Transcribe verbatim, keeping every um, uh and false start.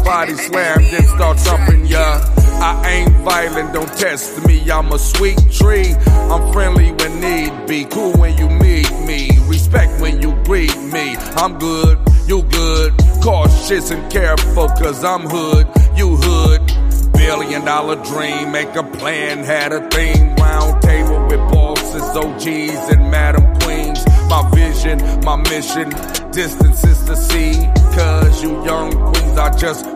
body slam, then start thumping ya. I ain't violent, don't test me, I'm a sweet tree. I'm friendly when need be, cool when you meet me, respect when you greet me. I'm good, you good, cautious and careful cause I'm hood, you hood. Billion dollar dream, make a plan, had a thing. Round table with bosses, O Gs and madam queens. My vision, my mission, distance is to see. Cause you young queens, I just